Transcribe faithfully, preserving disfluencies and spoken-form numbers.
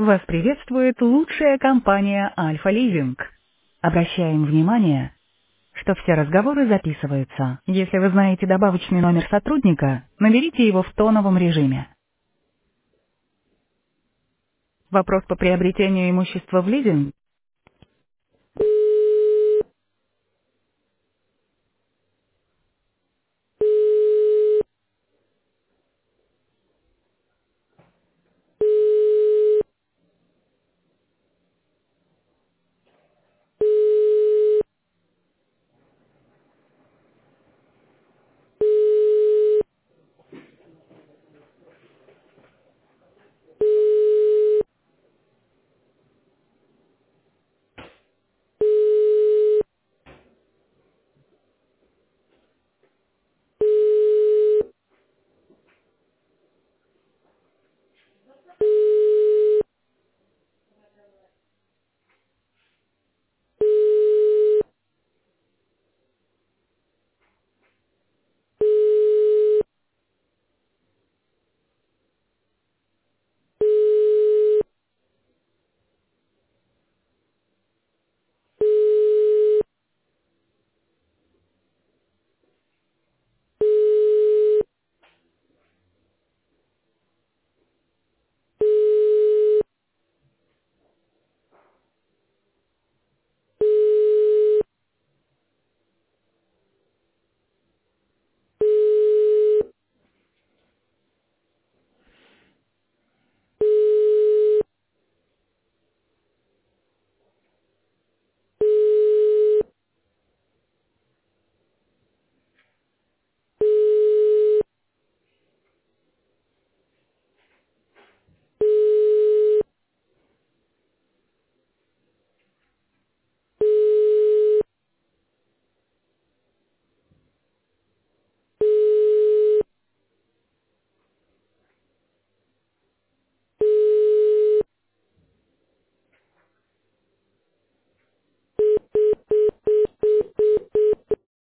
Вас приветствует лучшая компания «Альфа-Лизинг». Обращаем внимание, что все разговоры записываются. Если вы знаете добавочный номер сотрудника, наберите его в тоновом режиме. Вопрос по приобретению имущества в лизинг